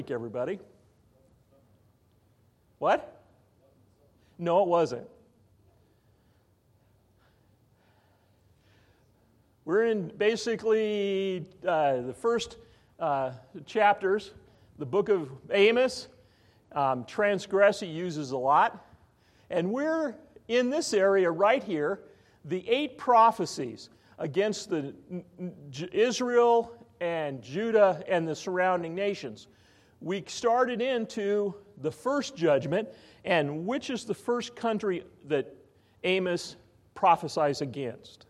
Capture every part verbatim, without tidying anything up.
Everybody. What? No, it wasn't. We're in basically uh, the first uh, chapters, the book of Amos. Um, transgress he uses a lot. And we're in this area right here, the eight prophecies against the Israel and Judah and the surrounding nations. We started into the first judgment, and which is the first country that Amos prophesies against?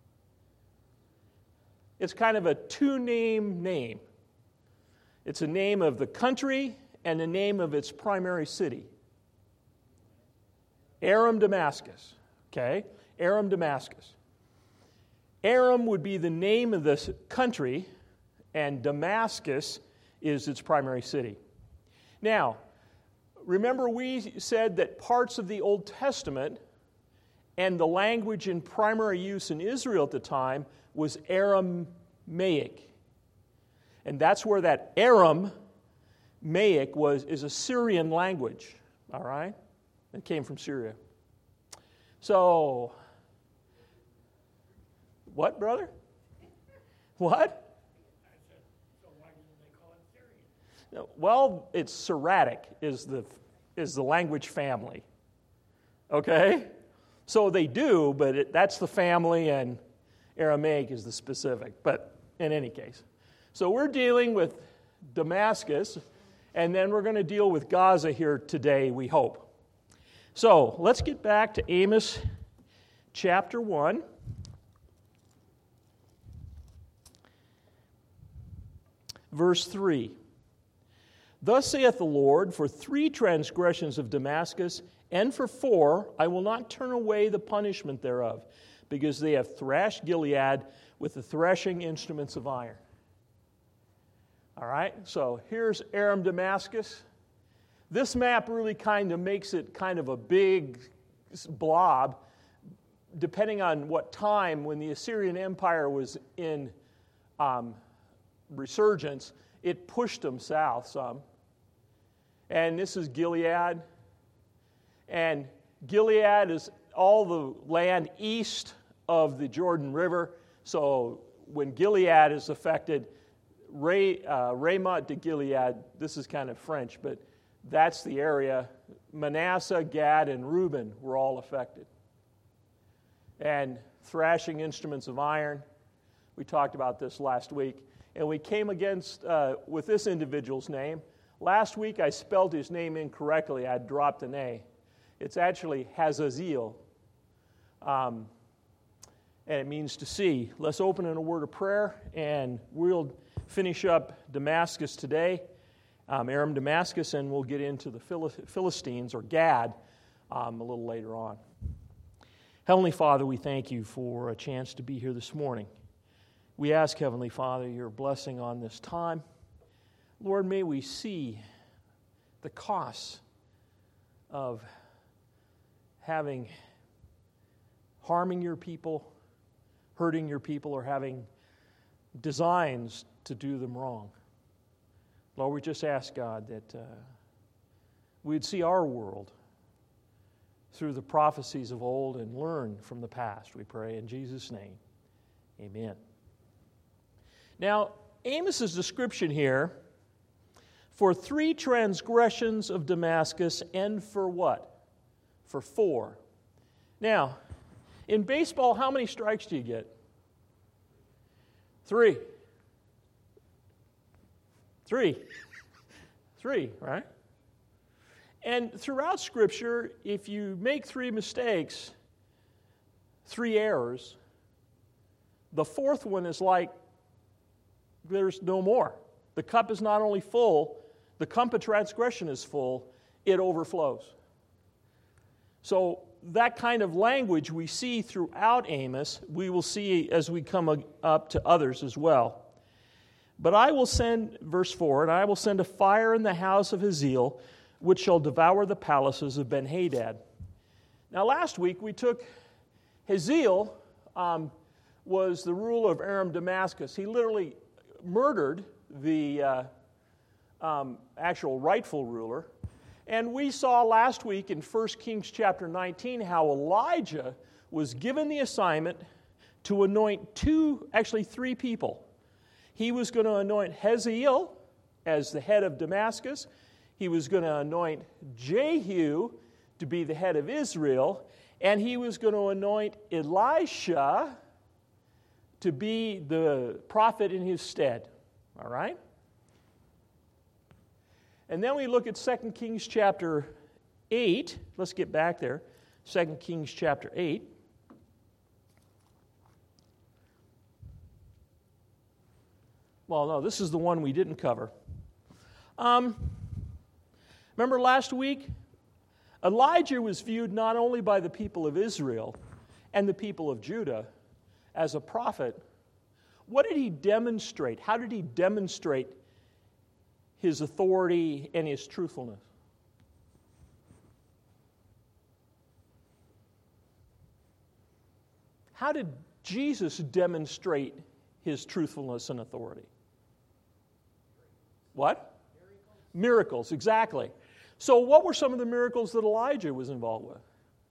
It's kind of a two-name name. It's a name of the country and the name of its primary city. Aram Damascus. Okay? Aram Damascus. Aram would be the name of this country, and Damascus is its primary city. Now, remember we said that parts of the Old Testament and the language in primary use in Israel at the time was Aramaic. And that's where that Aramaic was, is a Syrian language, all right? It came from Syria. So, what, brother? What? Well, it's Syriac is the is the language family. Okay? So they do, but it, that's the family, and Aramaic is the specific. But in any case. So we're dealing with Damascus, and then we're going to deal with Gaza here today, we hope. So let's get back to Amos chapter one. Verse three. Thus saith the Lord, for three transgressions of Damascus, and for four, I will not turn away the punishment thereof, because they have thrashed Gilead with the threshing instruments of iron. All right, so here's Aram Damascus. This map really kind of makes it kind of a big blob, depending on what time when the Assyrian Empire was in um, resurgence. It pushed them south some. And this is Gilead. And Gilead is all the land east of the Jordan River. So when Gilead is affected, Ray, uh, Raymont de Gilead, this is kind of French, but that's the area. Manasseh, Gad, and Reuben were all affected. And thrashing instruments of iron. We talked about this last week. And we came against, uh, with this individual's name. Last week I spelled his name incorrectly. I dropped an A. It's actually Hazaziel. Um, and it means to see. Let's open in a word of prayer, and we'll finish up Damascus today, um, Aram Damascus, and we'll get into the Philistines, or Gad, um, a little later on. Heavenly Father, we thank you for a chance to be here this morning. We ask, Heavenly Father, your blessing on this time. Lord, may we see the costs of having, harming your people, hurting your people, or having designs to do them wrong. Lord, we just ask, God, that uh, we'd see our world through the prophecies of old and learn from the past, we pray. In Jesus' name, amen. Now, Amos's description here, for three transgressions of Damascus, and for what? For four. Now, in baseball, how many strikes do you get? Three. Three. Three, right? And throughout Scripture, if you make three mistakes, three errors, the fourth one is like there's no more. The cup is not only full, the cup of transgression is full, it overflows. So that kind of language we see throughout Amos, we will see as we come up to others as well. But I will send, verse four, and I will send a fire in the house of Hazael, which shall devour the palaces of Ben-Hadad. Now last week we took Hazael, um, was the ruler of Aram Damascus. He literally murdered the uh, um, actual rightful ruler. And we saw last week in First Kings chapter nineteen how Elijah was given the assignment to anoint two, actually three people. He was going to anoint Hazael as the head of Damascus. He was going to anoint Jehu to be the head of Israel. And he was going to anoint Elisha to be the prophet in his stead. All right? And then we look at Second Kings chapter eight. Let's get back there. Second Kings chapter eight. Well, no, this is the one we didn't cover. Um, remember last week? Elijah was viewed not only by the people of Israel and the people of Judah as a prophet. What did he demonstrate? How did he demonstrate his authority and his truthfulness? How did Jesus demonstrate his truthfulness and authority? What? Miracles. Miracles, exactly. So what were some of the miracles that Elijah was involved with?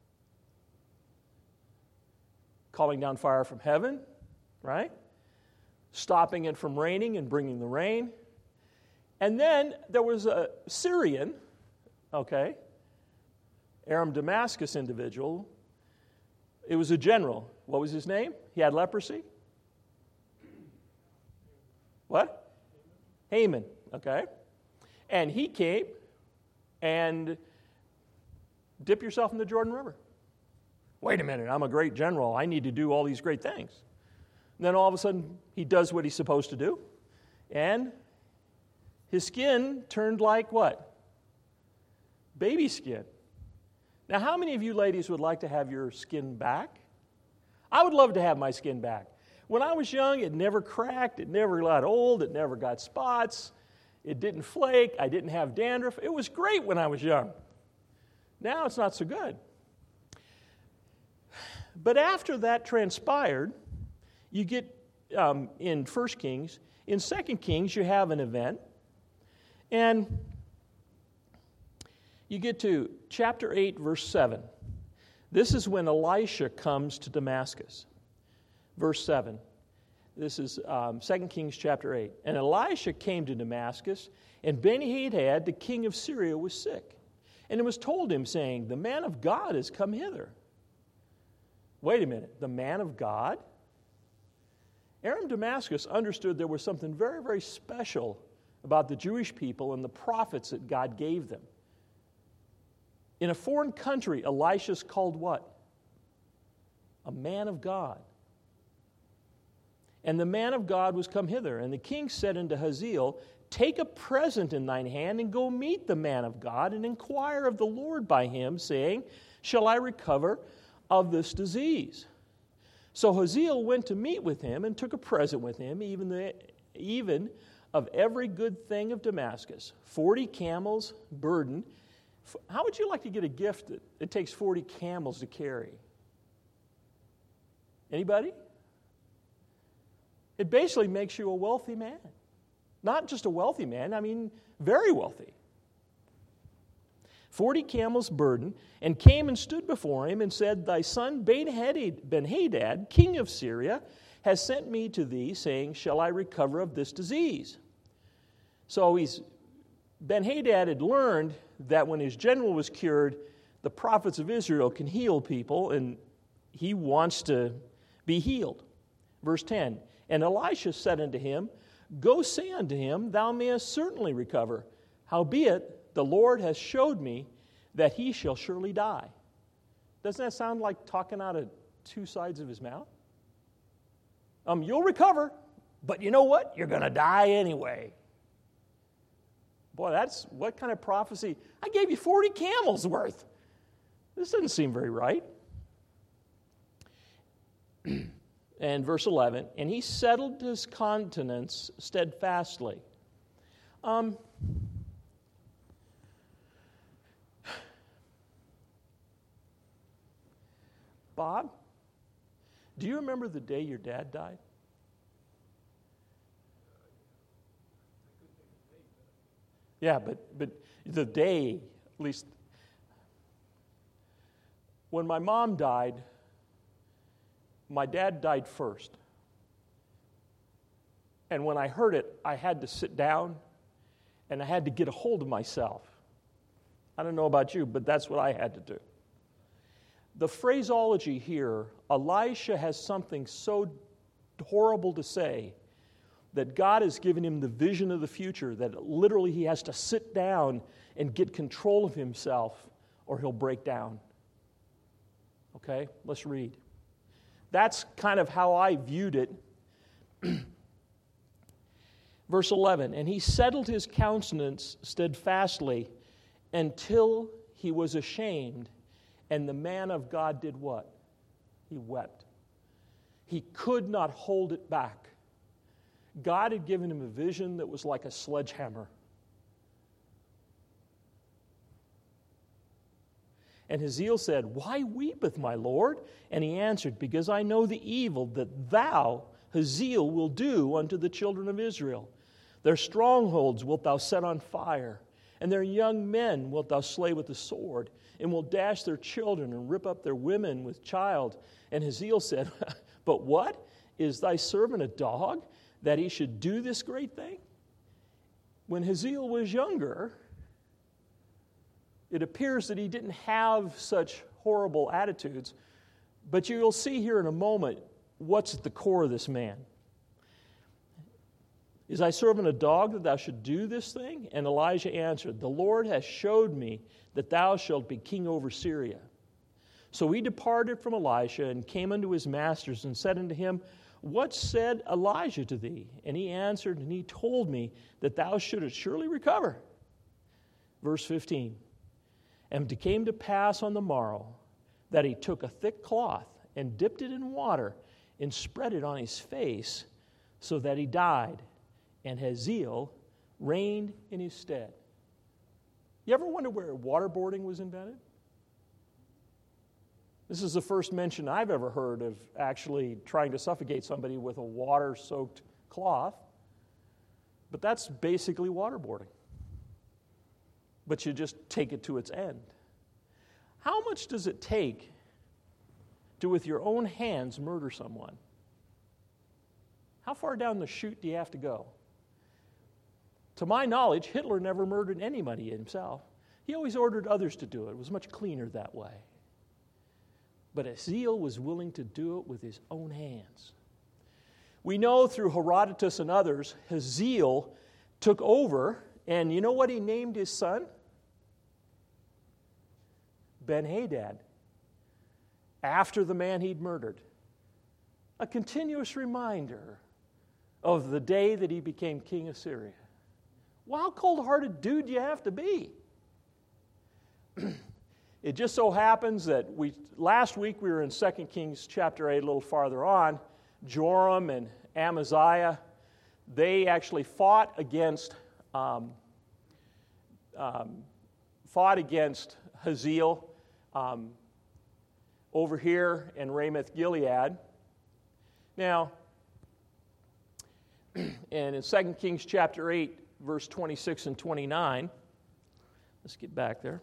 Calling down fire from heaven, right? Stopping it from raining and bringing the rain. And then there was a Syrian, okay, Aram Damascus individual. It was a general. What was his name? He had leprosy? What? Haman, okay. And he came and dip yourself in the Jordan River. Wait a minute, I'm a great general. I need to do all these great things. And then all of a sudden, he does what he's supposed to do. And his skin turned like what? Baby skin. Now, how many of you ladies would like to have your skin back? I would love to have my skin back. When I was young, it never cracked, it never got old, it never got spots, it didn't flake, I didn't have dandruff. It was great when I was young. Now it's not so good. But after that transpired, you get um, in First Kings, in Second Kings you have an event, and you get to chapter eight, verse seven. This is when Elisha comes to Damascus. Verse seven. This is um, Second Kings chapter eight. And Elisha came to Damascus, and Ben-Hadad, the king of Syria, was sick. And it was told him, saying, the man of God has come hither. Wait a minute, the man of God? Aram Damascus understood there was something very, very special about the Jewish people and the prophets that God gave them. In a foreign country, Elisha's called what? A man of God. And the man of God was come hither. And the king said unto Hazael, take a present in thine hand, and go meet the man of God, and inquire of the Lord by him, saying, shall I recover of this disease? So Hazael went to meet with him, and took a present with him, even, the, even of every good thing of Damascus, forty camels burden. How would you like to get a gift that it takes forty camels to carry? Anybody? It basically makes you a wealthy man. Not just a wealthy man, I mean very wealthy. Forty camels burden, and came and stood before him, and said, thy son Ben-Hadad, king of Syria, has sent me to thee, saying, shall I recover of this disease? So he's Ben-Hadad had learned that when his general was cured, the prophets of Israel can heal people, and he wants to be healed. Verse ten, and Elisha said unto him, go say unto him, thou mayest certainly recover. Howbeit, the Lord has showed me that he shall surely die. Doesn't that sound like talking out of two sides of his mouth? Um, you'll recover, but you know what? You're going to die anyway. Boy, that's what kind of prophecy? I gave you forty camels worth. This doesn't seem very right. And verse eleven, and he settled his countenance steadfastly. Um, Bob, do you remember the day your dad died? Yeah, but but the day, at least, when my mom died, my dad died first. And when I heard it, I had to sit down and I had to get a hold of myself. I don't know about you, but that's what I had to do. The phraseology here, Elisha has something so horrible to say that God has given him the vision of the future that literally he has to sit down and get control of himself or he'll break down. Okay, let's read. That's kind of how I viewed it. Verse eleven, and he settled his countenance steadfastly until he was ashamed, and the man of God did what? He wept. He could not hold it back. God had given him a vision that was like a sledgehammer. And Hazael said, why weepeth my Lord? And he answered, because I know the evil that thou, Hazael, will do unto the children of Israel. Their strongholds wilt thou set on fire, and their young men wilt thou slay with the sword, and will dash their children and rip up their women with child. And Hazael said, but what? Is thy servant a dog, that he should do this great thing? When Hazael was younger, it appears that he didn't have such horrible attitudes, but you'll see here in a moment what's at the core of this man. Is thy servant a dog that thou should do this thing? And Elijah answered, the Lord has showed me that thou shalt be king over Syria. So he departed from Elisha and came unto his masters and said unto him, what said Elijah to thee? And he answered, and he told me that thou shouldest surely recover. Verse fifteen, and it came to pass on the morrow that he took a thick cloth and dipped it in water and spread it on his face so that he died. And Hazael reigned in his stead. You ever wonder where waterboarding was invented? This is the first mention I've ever heard of actually trying to suffocate somebody with a water-soaked cloth. But that's basically waterboarding. But you just take it to its end. How much does it take to, with your own hands, murder someone? How far down the chute do you have to go? To my knowledge, Hitler never murdered anybody himself. He always ordered others to do it. It was much cleaner that way. But Hazael was willing to do it with his own hands. We know through Herodotus and others, Hazael took over, and you know what he named his son? Ben-Hadad, after the man he'd murdered. A continuous reminder of the day that he became king of Syria. Well, how cold-hearted dude do you have to be? It just so happens that we last week we were in Second Kings chapter eight, a little farther on. Joram and Amaziah, they actually fought against um, um, fought against Hazael um, over here in Ramoth Gilead. Now, and in Second Kings chapter eight, verse twenty-six and twenty-nine, let's get back there.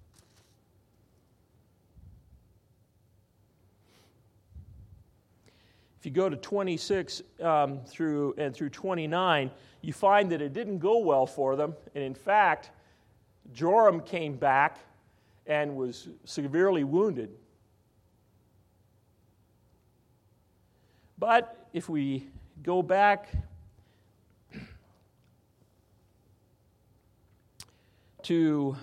If you go to twenty-six um, through and through twenty-nine, you find that it didn't go well for them. And in fact, Joram came back and was severely wounded. But if we go back to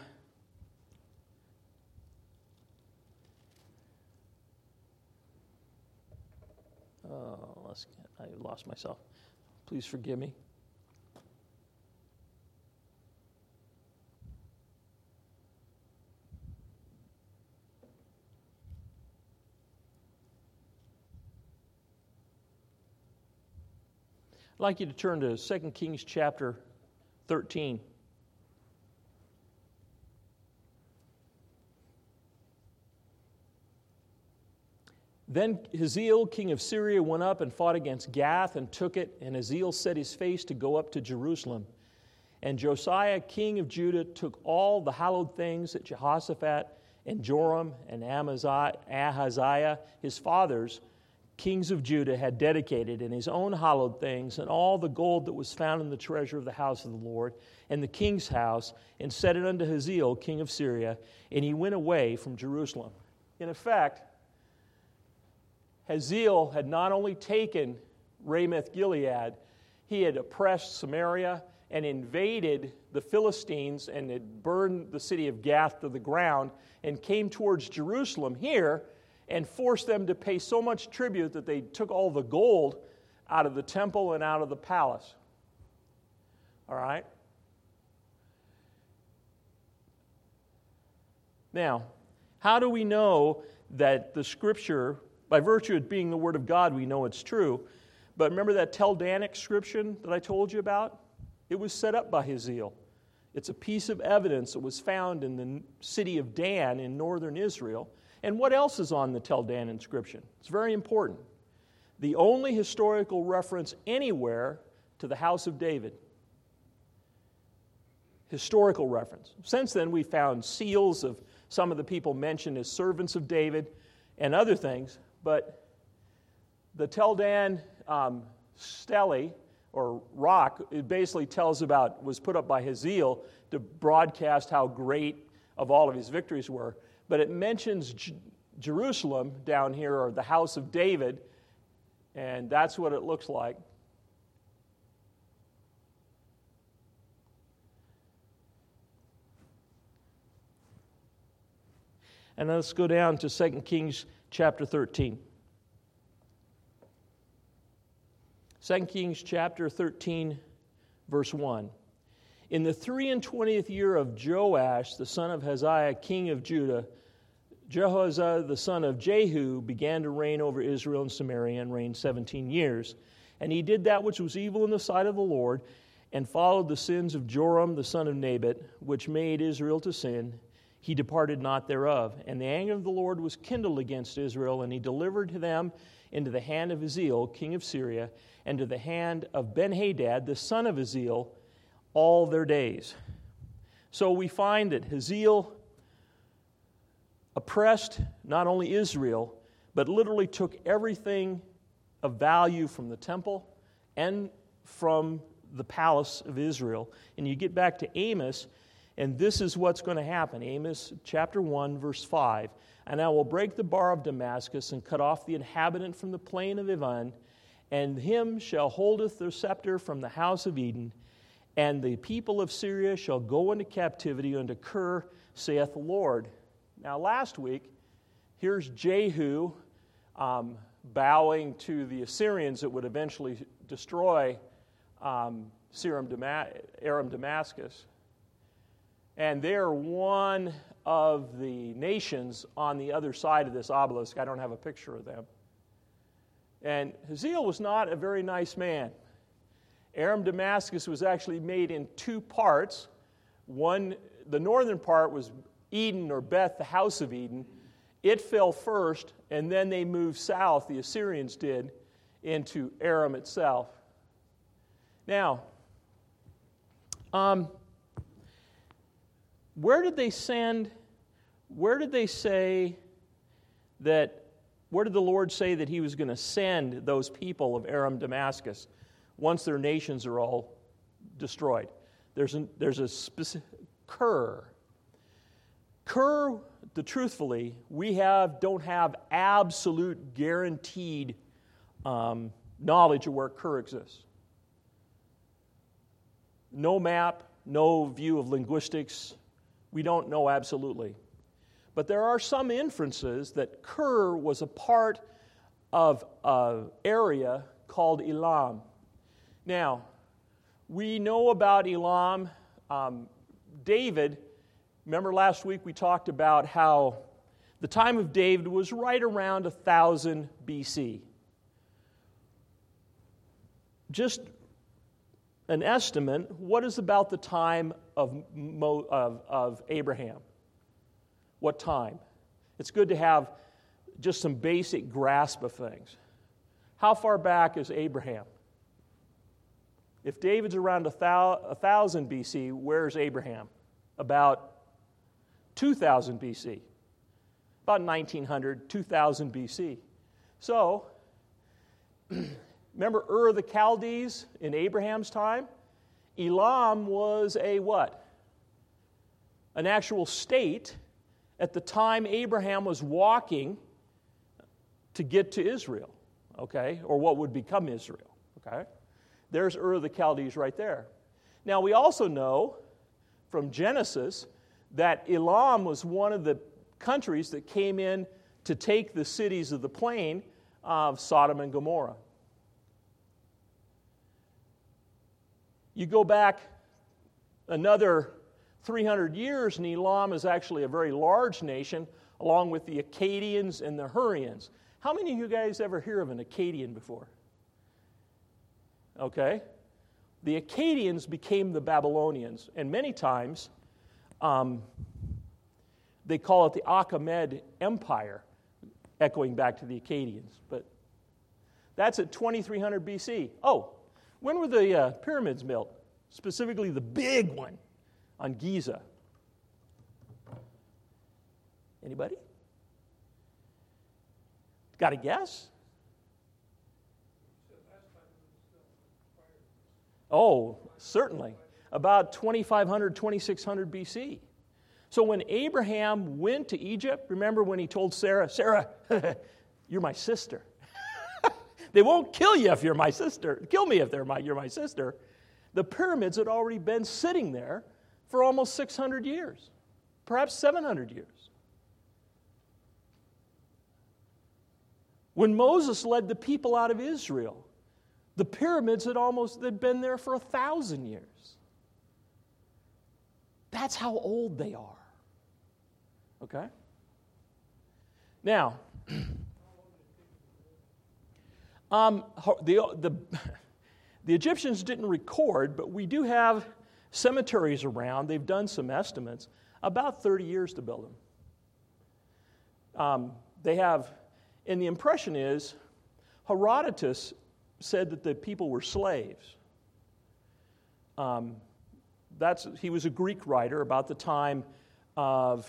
Oh, let's, I lost myself. Please forgive me. I'd like you to turn to Second Kings chapter thirteen. Then Hazael, king of Syria, went up and fought against Gath and took it, and Hazael set his face to go up to Jerusalem. And Josiah, king of Judah, took all the hallowed things that Jehoshaphat and Joram and Amaziah, Ahaziah, his fathers, kings of Judah, had dedicated, and his own hallowed things, and all the gold that was found in the treasure of the house of the Lord, and the king's house, and set it unto Hazael, king of Syria, and he went away from Jerusalem. In effect, Hazael had not only taken Ramoth-Gilead, he had oppressed Samaria and invaded the Philistines and had burned the city of Gath to the ground and came towards Jerusalem here and forced them to pay so much tribute that they took all the gold out of the temple and out of the palace. All right? Now, how do we know that the Scripture, by virtue of being the Word of God, we know it's true? But remember that Teldanic inscription that I told you about? It was set up by Hazael. It's a piece of evidence that was found in the city of Dan in northern Israel. And what else is on the Teldan inscription? It's very important. The only historical reference anywhere to the house of David. Historical reference. Since then, we found seals of some of the people mentioned as servants of David and other things, but the Teldan um, stele, or rock, it basically tells about, was put up by Hazael to broadcast how great of all of his victories were. But it mentions J- Jerusalem down here, or the house of David, and that's what it looks like. And let's go down to Second Kings chapter thirteen. Second Kings chapter thirteen, verse one. In the three and twentieth year of Joash, the son of Hazael, king of Judah, Jehoshaphat, the son of Jehu, began to reign over Israel and Samaria, and reigned seventeen years. And he did that which was evil in the sight of the Lord, and followed the sins of Joram, the son of Nabat, which made Israel to sin. He departed not thereof. And the anger of the Lord was kindled against Israel, and he delivered them into the hand of Hazael, king of Syria, and to the hand of Ben-Hadad, the son of Hazael, all their days. So we find that Hazael oppressed not only Israel, but literally took everything of value from the temple and from the palace of Israel. And you get back to Amos, and this is what's going to happen. Amos chapter one, verse five. And I will break the bar of Damascus, and cut off the inhabitant from the plain of Ivan, and him shall holdeth the scepter from the house of Eden, and the people of Syria shall go into captivity unto Kir, saith the Lord. Now last week, here's Jehu um, bowing to the Assyrians that would eventually destroy um, Aram Damascus. And they're one of the nations on the other side of this obelisk. I don't have a picture of them. And Hazael was not a very nice man. Aram Damascus was actually made in two parts. One, the northern part was Eden, or Beth, the house of Eden. It fell first, and then they moved south, the Assyrians did, into Aram itself. Now, um, where did they send, where did they say that, where did the Lord say that he was going to send those people of Aram Damascus once their nations are all destroyed? There's a, there's a specific, Kir. Kir, the truthfully, we have don't have absolute guaranteed um, knowledge of where Kir exists. No map, no view of linguistics. We don't know absolutely. But there are some inferences that Kir was a part of an area called Elam. Now, we know about Elam. Um, David, remember last week we talked about how the time of David was right around one thousand B C. Just an estimate, what is about the time of, Mo, of, of Abraham? What time? It's good to have just some basic grasp of things. How far back is Abraham? If David's around one thousand B C, where's Abraham? About two thousand B C. About nineteen hundred, two thousand B C. So, remember Ur of the Chaldees in Abraham's time? Elam was a what? An actual state at the time Abraham was walking to get to Israel, okay? Or what would become Israel, okay? There's Ur of the Chaldees right there. Now, we also know from Genesis that Elam was one of the countries that came in to take the cities of the plain of Sodom and Gomorrah. You go back another three hundred years, and Elam is actually a very large nation, along with the Akkadians and the Hurrians. How many of you guys ever hear of an Akkadian before? Okay. The Akkadians became the Babylonians, and many times um, they call it the Achaemenid Empire, echoing back to the Akkadians. But that's at twenty-three hundred B C. Oh, when were the uh, pyramids built? Specifically the big one on Giza. Anybody? Got a guess? Oh, certainly. About twenty-five hundred, twenty-six hundred B C. So when Abraham went to Egypt, remember when he told Sarah, Sarah, you're my sister. They won't kill you if you're my sister. Kill me if they're my, you're my sister. The pyramids had already been sitting there for almost six hundred years, perhaps seven hundred years. When Moses led the people out of Israel, the pyramids had almost they'd been there for a thousand years. That's how old they are. Okay? Now, um, the, the, the Egyptians didn't record, but we do have cemeteries around. They've done some estimates. About thirty years to build them. Um, they have, and the impression is, Herodotus said that the people were slaves. Um, that's he was a Greek writer about the time of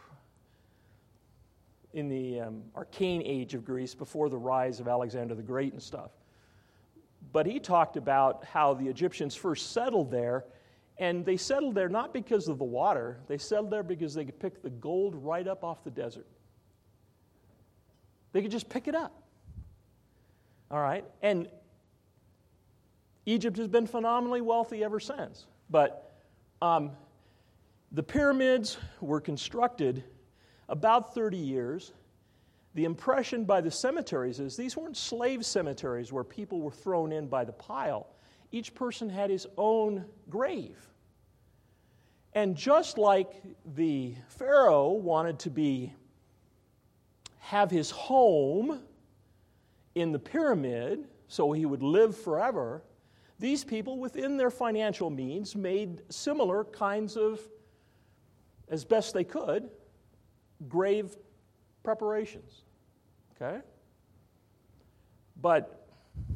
in the um, arcane age of Greece before the rise of Alexander the Great and stuff. But he talked about how the Egyptians first settled there, and they settled there not because of the water. They settled there because they could pick the gold right up off the desert. They could just pick it up. All right? And Egypt has been phenomenally wealthy ever since. But um, the pyramids were constructed about thirty years. The impression by the cemeteries is these weren't slave cemeteries where people were thrown in by the pile. Each person had his own grave. And just like the Pharaoh wanted to be have his home in the pyramid so he would live forever, these people within their financial means made similar kinds of, as best they could, grave preparations. Okay? But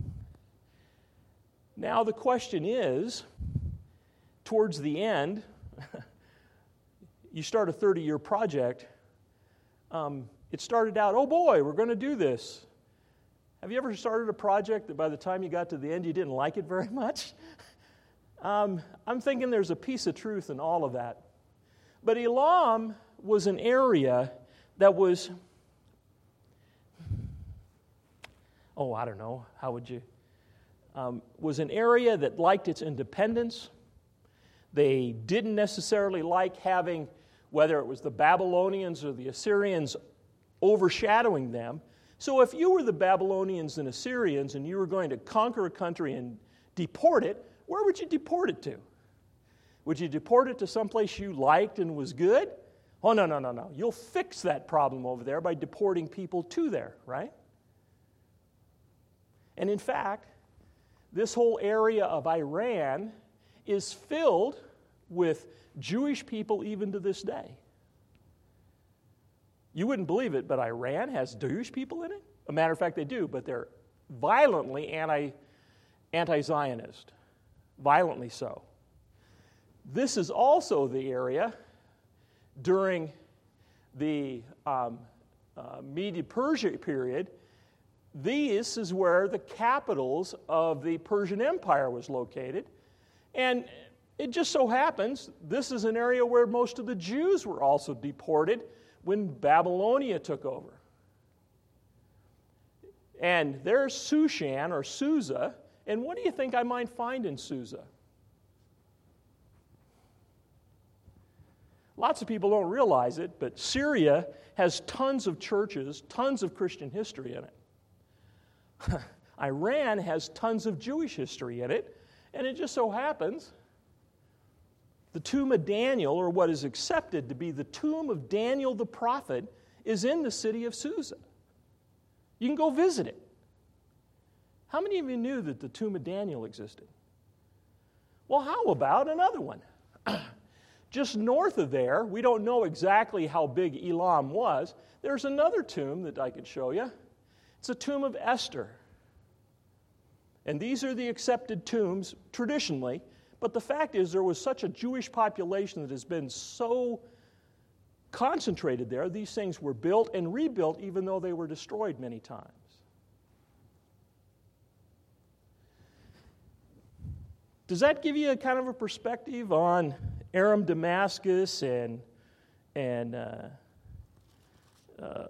now the question is, towards the end, you start a thirty-year project. Um, it started out, oh boy, we're going to do this. Have you ever started a project that by the time you got to the end, you didn't like it very much? um, I'm thinking there's a piece of truth in all of that. But Elam was an area that was, oh, I don't know, how would you, um, was an area that liked its independence. They didn't necessarily like having, whether it was the Babylonians or the Assyrians, overshadowing them. So if you were the Babylonians and Assyrians and you were going to conquer a country and deport it, where would you deport it to? Would you deport it to someplace you liked and was good? Oh, no, no, no, no. You'll fix that problem over there by deporting people to there, right? And in fact, this whole area of Iran is filled with Jewish people even to this day. You wouldn't believe it, but Iran has Jewish people in it. As a matter of fact, they do, but they're violently anti, anti-Zionist. violently so. This is also the area during the um, uh, Medo-Persia period. This is where the capitals of the Persian Empire was located. And it just so happens this is an area where most of the Jews were also deported when Babylonia took over. And there's Shushan or Susa. And what do you think I might find in Susa? Lots of people don't realize it, but Syria has tons of churches, tons of Christian history in it. Iran has tons of Jewish history in it, and it just so happens the tomb of Daniel, or what is accepted to be the tomb of Daniel the prophet, is in the city of Susa. You can go visit it. How many of you knew that the tomb of Daniel existed? Well, how about another one? Just north of there, we don't know exactly how big Elam was. There's another tomb that I could show you. It's a tomb of Esther. And these are the accepted tombs traditionally, but the fact is there was such a Jewish population that has been so concentrated there, these things were built and rebuilt even though they were destroyed many times. Does that give you a kind of a perspective on Aram Damascus and and uh, uh,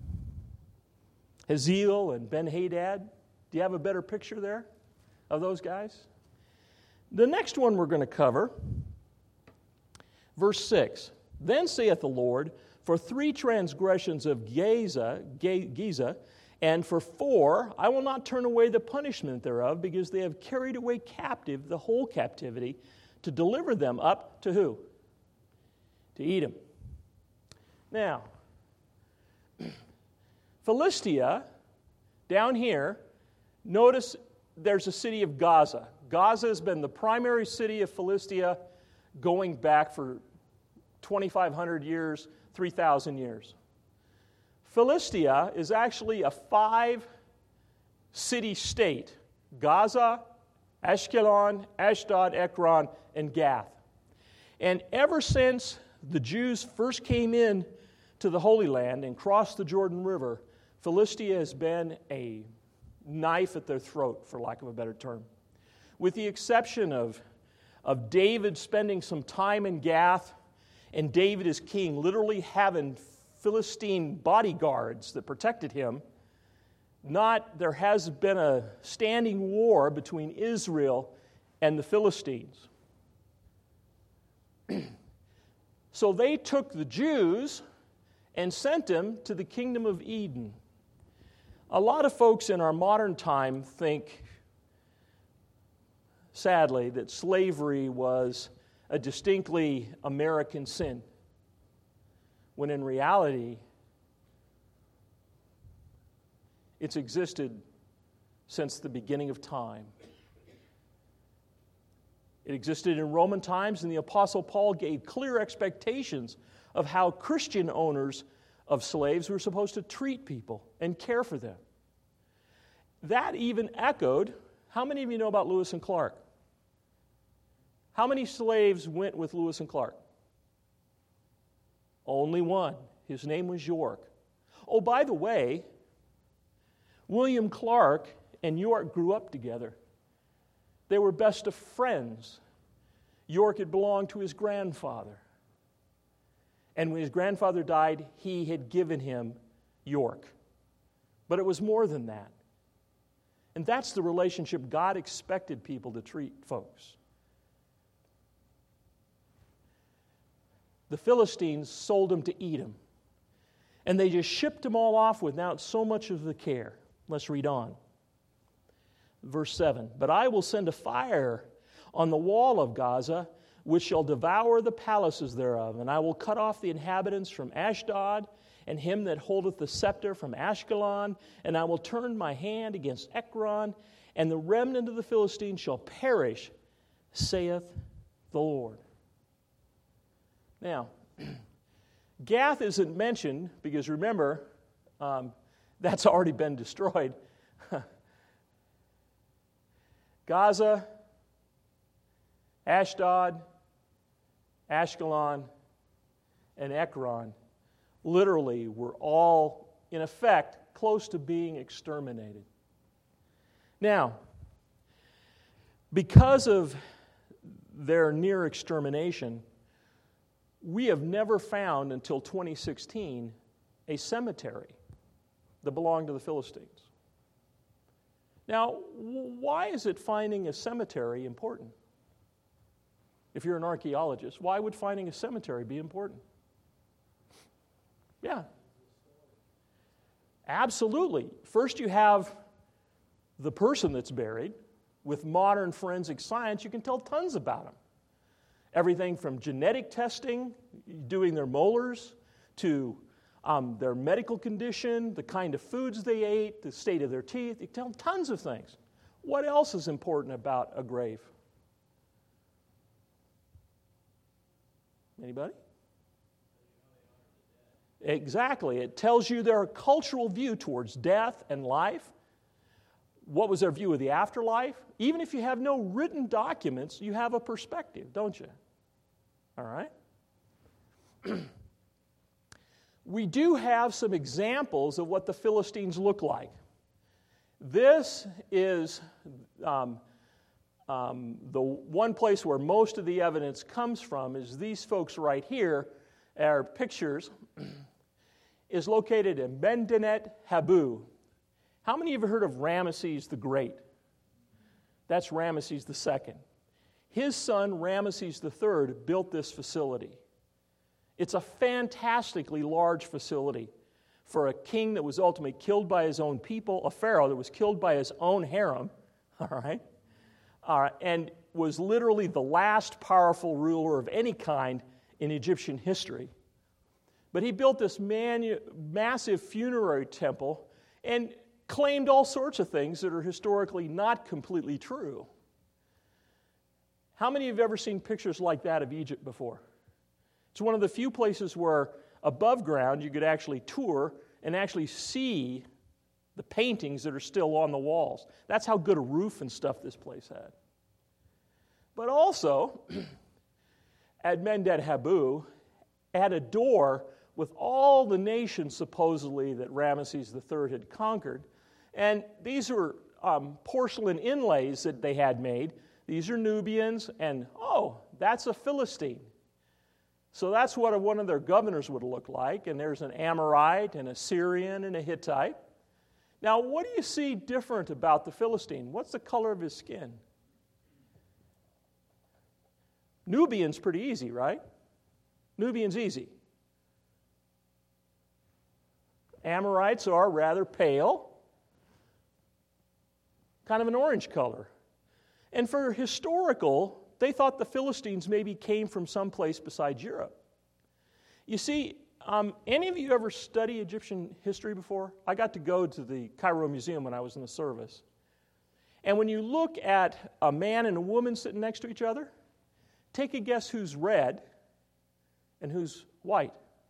Hazael and Ben-Hadad? Do you have a better picture there of those guys? The next one we're going to cover, verse six. Then saith the Lord, for three transgressions of Giza, Giza, and for four, I will not turn away the punishment thereof, because they have carried away captive the whole captivity, to deliver them up to who? To Edom. Now, Philistia, down here, notice there's a city of Gaza. Gaza has been the primary city of Philistia going back for twenty-five hundred years, three thousand years. Philistia is actually a five-city state: Gaza, Ashkelon, Ashdod, Ekron, and Gath. And ever since the Jews first came in to the Holy Land and crossed the Jordan River, Philistia has been a knife at their throat, for lack of a better term. With the exception of, of David spending some time in Gath, and David as king literally having Philistine bodyguards that protected him, not there has been a standing war between Israel and the Philistines. So they took the Jews and sent them to the kingdom of Eden. A lot of folks in our modern time think, sadly, that slavery was a distinctly American sin, when in reality, it's existed since the beginning of time. It existed in Roman times, and the Apostle Paul gave clear expectations of how Christian owners of slaves were supposed to treat people and care for them. That even echoed, how many of you know about Lewis and Clark? How many slaves went with Lewis and Clark? Only one. His name was York. Oh, by the way, William Clark and York grew up together. They were best of friends. York had belonged to his grandfather. And when his grandfather died, he had given him York. But it was more than that. And that's the relationship God expected people to treat folks. The Philistines sold him to Edom. And they just shipped them all off without so much of the care. Let's read on. Verse seven. But I will send a fire on the wall of Gaza, which shall devour the palaces thereof. And I will cut off the inhabitants from Ashdod, and him that holdeth the scepter from Ashkelon. And I will turn my hand against Ekron, and the remnant of the Philistines shall perish, saith the Lord. Now, Gath isn't mentioned because remember, um, that's already been destroyed. Gaza, Ashdod, Ashkelon, and Ekron literally were all, in effect, close to being exterminated. Now, because of their near extermination, we have never found until twenty sixteen a cemetery that belonged to the Philistines. Now, why is it finding a cemetery important? If you're an archaeologist, why would finding a cemetery be important? Yeah. Absolutely. First, you have the person that's buried. With modern forensic science, you can tell tons about them. Everything from genetic testing, doing their molars, to um, their medical condition, the kind of foods they ate, the state of their teeth. You can tell tons of things. What else is important about a grave? Anybody? Exactly. It tells you their cultural view towards death and life. What was their view of the afterlife? Even if you have no written documents, you have a perspective, don't you? All right? We do have some examples of what the Philistines look like. This is um, um, the one place where most of the evidence comes from is these folks right here, are pictures, is located in Medinet Habu. How many of you have heard of Ramesses the Great? That's Ramesses the Second. His son, Ramesses the Third, built this facility. It's a fantastically large facility for a king that was ultimately killed by his own people, a pharaoh that was killed by his own harem, all right, uh, and was literally the last powerful ruler of any kind in Egyptian history. But he built this manu- massive funerary temple and claimed all sorts of things that are historically not completely true. How many of you have ever seen pictures like that of Egypt before? It's one of the few places where above ground you could actually tour and actually see the paintings that are still on the walls. That's how good a roof and stuff this place had. But also, at Medinet Habu, had a door with all the nations supposedly that Ramesses the Third had conquered. And these were um, porcelain inlays that they had made. These are Nubians, and oh, that's a Philistine. So that's what one of their governors would look like, and there's an Amorite, and a Syrian, and a Hittite. Now, what do you see different about the Philistine? What's the color of his skin? Nubian's pretty easy, right? Nubian's easy. Amorites are rather pale, kind of an orange color. And for historical, they thought the Philistines maybe came from someplace besides Europe. You see, um, any of you ever study Egyptian history before? I got to go to the Cairo Museum when I was in the service. And when you look at a man and a woman sitting next to each other, take a guess who's red and who's white.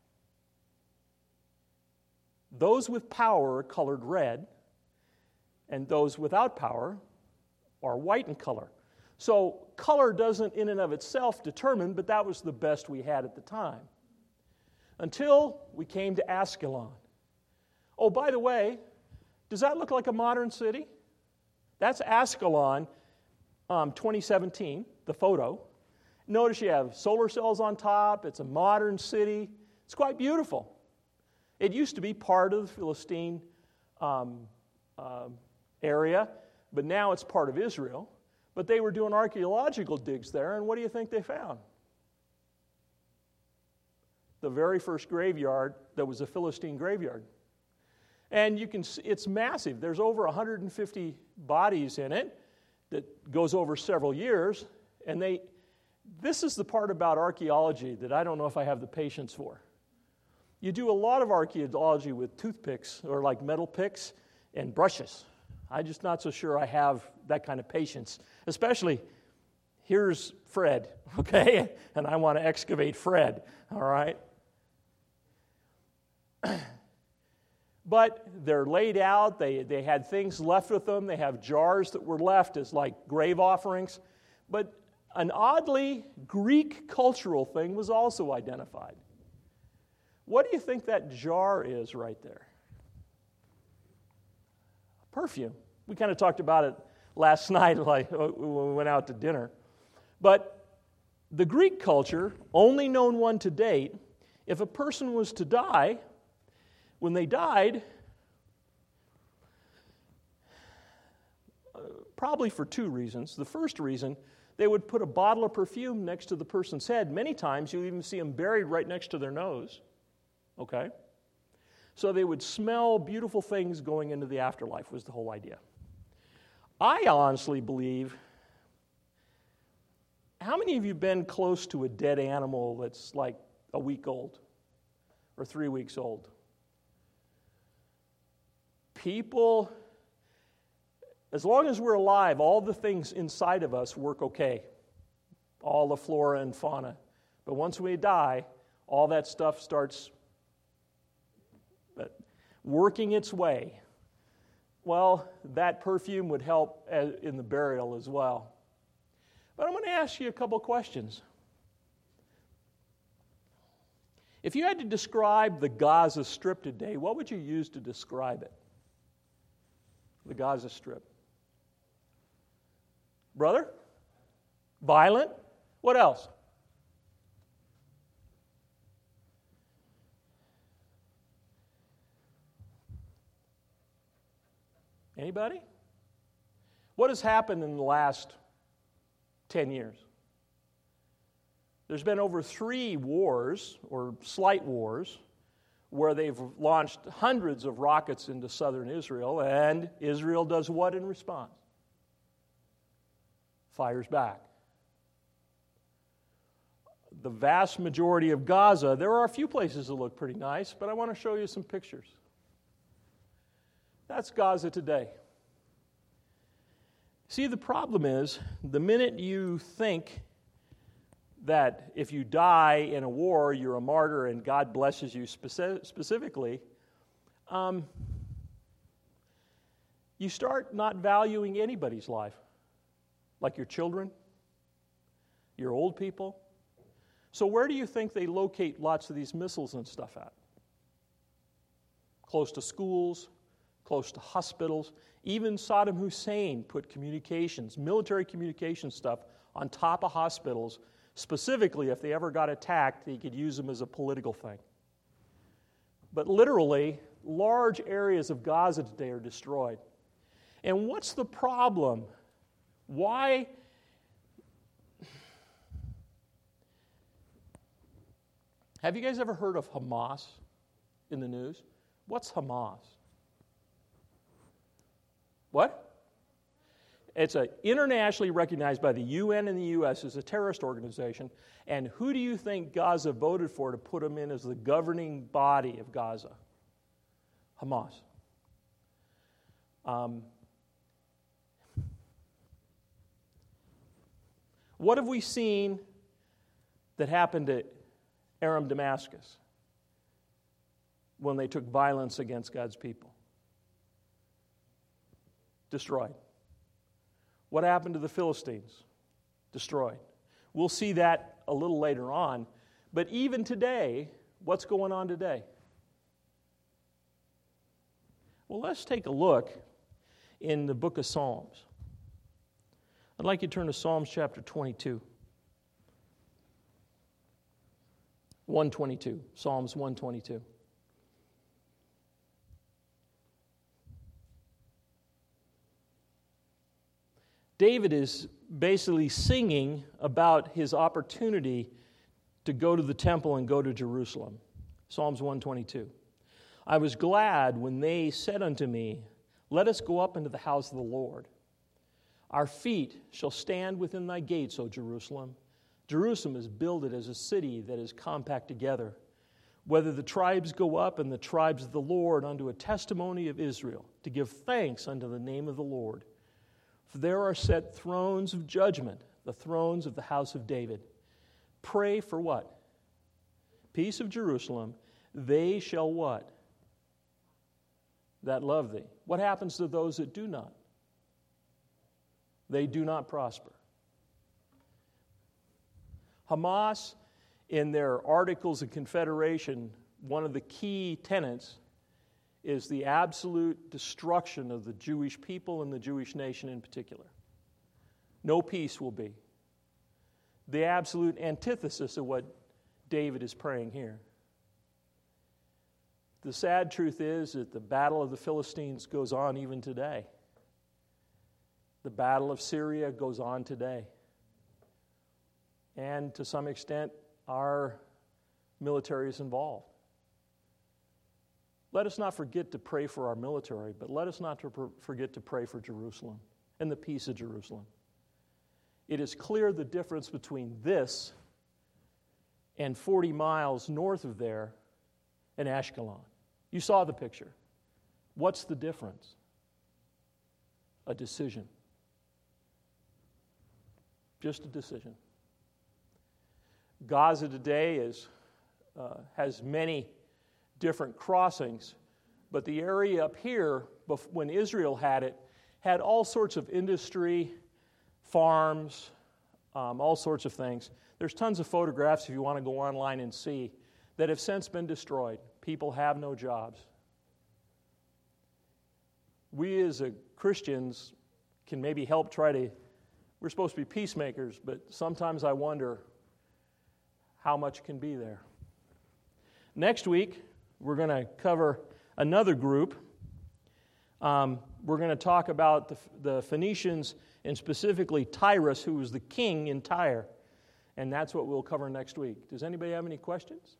Those with power are colored red, and those without power are white in color. So color doesn't in and of itself determine, but that was the best we had at the time. Until we came to Ascalon. Oh, by the way, does that look like a modern city? That's Ascalon, um, twenty seventeen, the photo. Notice you have solar cells on top. It's a modern city. It's quite beautiful. It used to be part of the Philistine um, uh, area, but now it's part of Israel. But they were doing archaeological digs there, and what do you think they found? The very first graveyard that was a Philistine graveyard. And you can see it's massive. There's over one hundred fifty bodies in it that goes over several years, and they this is the part about archaeology that I don't know if I have the patience for. You do a lot of archaeology with toothpicks or like metal picks and brushes. I'm just not so sure I have that kind of patience. Especially, here's Fred, okay? And I want to excavate Fred, all right? But they're laid out. They, they had things left with them. They have jars that were left as like grave offerings. But an oddly Greek cultural thing was also identified. What do you think that jar is right there? Perfume. We kind of talked about it last night, like when we went out to dinner. But the Greek culture, only known one to date, if a person was to die, when they died, uh, probably for two reasons. The first reason, they would put a bottle of perfume next to the person's head. Many times you even see them buried right next to their nose. Okay? So they would smell beautiful things going into the afterlife was the whole idea. I honestly believe, how many of you have been close to a dead animal that's like a week old or three weeks old? People, as long as we're alive, all the things inside of us work okay. All the flora and fauna. But once we die, all that stuff starts working its way. Well, that perfume would help in the burial as well. But I'm going to ask you a couple questions. If you had to describe the Gaza Strip today, what would you use to describe it? The Gaza Strip. Brother? Violent? What else? Anybody? What has happened in the last ten years? There's been over three wars, or slight wars, where they've launched hundreds of rockets into southern Israel, and Israel does what in response? Fires back. The vast majority of Gaza, there are a few places that look pretty nice, but I want to show you some pictures. That's Gaza today. See, the problem is, the minute you think that if you die in a war, you're a martyr and God blesses you speci- specifically, um, you start not valuing anybody's life, like your children, your old people. So where do you think they locate lots of these missiles and stuff at? Close to schools, close to hospitals. Even Saddam Hussein put communications, military communication stuff, on top of hospitals. Specifically, if they ever got attacked, he could use them as a political thing. But literally, large areas of Gaza today are destroyed. And what's the problem? Why? Have you guys ever heard of Hamas in the news? What's Hamas? What? It's a internationally recognized by the U N and the U S as a terrorist organization. And who do you think Gaza voted for to put them in as the governing body of Gaza? Hamas. Um, what have we seen that happened at Aram Damascus when they took violence against God's people? Destroyed. What happened to the Philistines? Destroyed. We'll see that a little later on. But even today, what's going on today? Well, let's take a look in the book of Psalms. I'd like you to turn to Psalms chapter twenty-two. one twenty-two. Psalms one twenty-two. David is basically singing about his opportunity to go to the temple and go to Jerusalem. Psalms one twenty-two. I was glad when they said unto me, let us go up into the house of the Lord. Our feet shall stand within thy gates, O Jerusalem. Jerusalem is builded as a city that is compact together. Whether the tribes go up and the tribes of the Lord unto a testimony of Israel, to give thanks unto the name of the Lord. For there are set thrones of judgment, the thrones of the house of David. Pray for what? Peace of Jerusalem. They shall what? That love thee. What happens to those that do not? They do not prosper. Hamas, in their Articles of Confederation, one of the key tenets is the absolute destruction of the Jewish people and the Jewish nation in particular. No peace will be. The absolute antithesis of what David is praying here. The sad truth is that the battle of the Philistines goes on even today. The battle of Syria goes on today. And to some extent, our military is involved. Let us not forget to pray for our military, but let us not to pr- forget to pray for Jerusalem and the peace of Jerusalem. It is clear the difference between this and forty miles north of there in Ashkelon. You saw the picture. What's the difference? A decision. Just a decision. Gaza today is, uh, has many different crossings, but the area up here, when Israel had it, had all sorts of industry, farms, um, all sorts of things. There's tons of photographs, if you want to go online and see, that have since been destroyed. People have no jobs. We as a Christians can maybe help try to, we're supposed to be peacemakers, but sometimes I wonder how much can be there. Next week, we're going to cover another group. Um, we're going to talk about the, the Phoenicians and specifically Tyrus, who was the king in Tyre. And that's what we'll cover next week. Does anybody have any questions?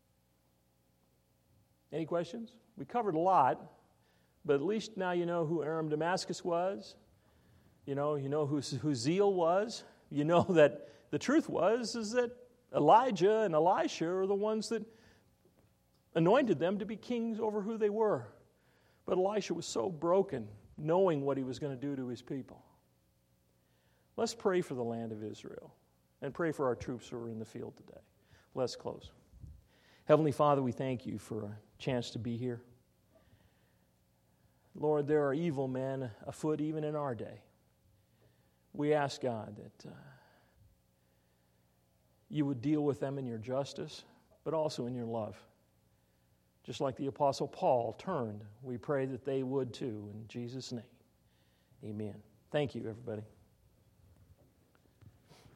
Any questions? We covered a lot, but at least now you know who Aram Damascus was. You know, you know who, who Zeal was. You know that the truth was is that Elijah and Elisha are the ones that anointed them to be kings over who they were. But Elisha was so broken, knowing what he was going to do to his people. Let's pray for the land of Israel and pray for our troops who are in the field today. Let's close. Heavenly Father, we thank you for a chance to be here. Lord, there are evil men afoot even in our day. We ask, God, that uh, you would deal with them in your justice, but also in your love. Just like the Apostle Paul turned, we pray that they would too. In Jesus' name, amen. Thank you, everybody.